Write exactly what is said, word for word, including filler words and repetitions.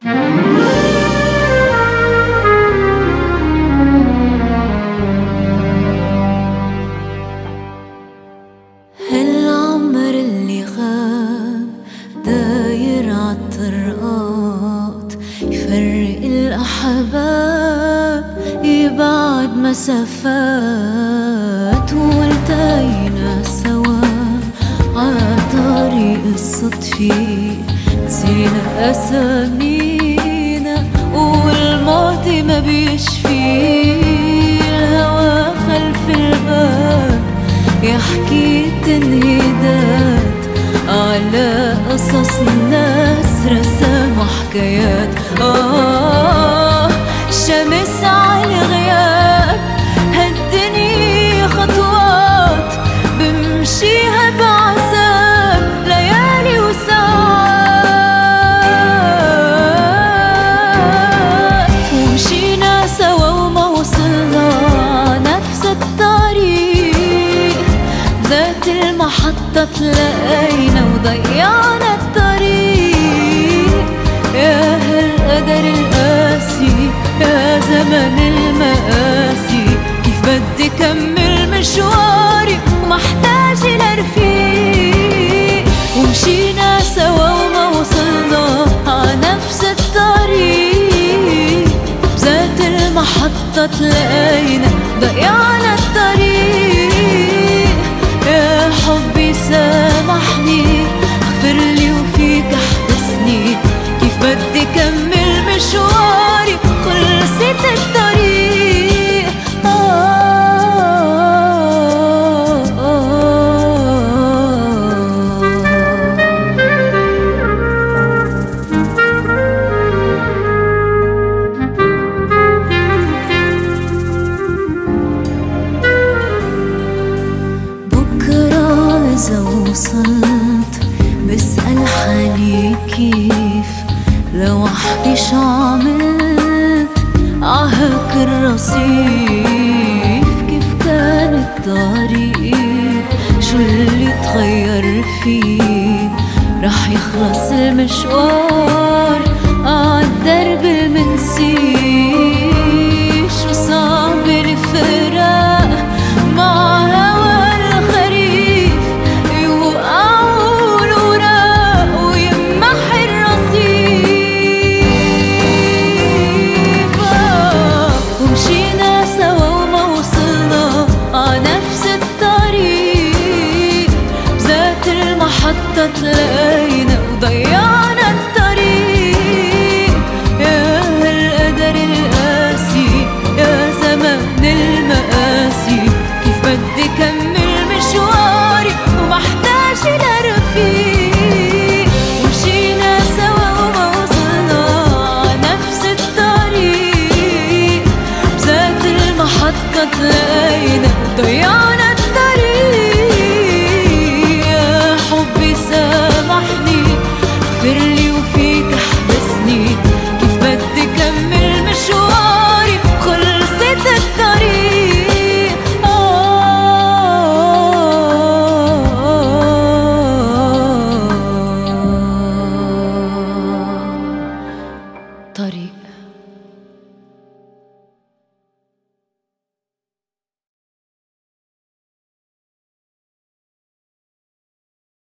هالعمر اللي غاب داير عالطرقات، يفرق الأحباب يبعد مسافات، والتقينا سوا عطريق الصدفة، نسينا أسامينا والماضي ما بيشفي. الهوى خلف الباب يحكي تنهيدات على قصص الناس، رسام وحكايات. آه الشمس عالغياب، هالدنيا خطوات بمشيها بعذاب، ليالي وساعات. ومشينا سوا وما وصلنا نفس الطريق، ذات المحطة تلاقينا وضيعنا الطريق. يا هالقدر القاسي، يا زمن المقاسي، كيف بدي كمل مشواري ومحتاجة لرفيق. ومشينا سوا وما وصلنا عنفس الطريق، ذات المحطة تلاقينا ضيعنا الطريق. يا حبي سامحني، اغفرلي وفيك احبسني، كيف بدي كمل مشواري خلصت الطريق. آه آه آه بكرة إذا وصلت بسأل حالي كيف، لو احكي شو عملت عهك الرصيف. كيف كان الطريق، شو اللي تغير فيه، رح يخلص المشوار عالدرب المنسي. شو صعب الفراق مع هوا الخريف، يوقعوا الوراق ويمحي الرصيف. ومشينا سوا وما وصلنا عنفس الطريق، بذات المحطة تلاقينا وضيعنا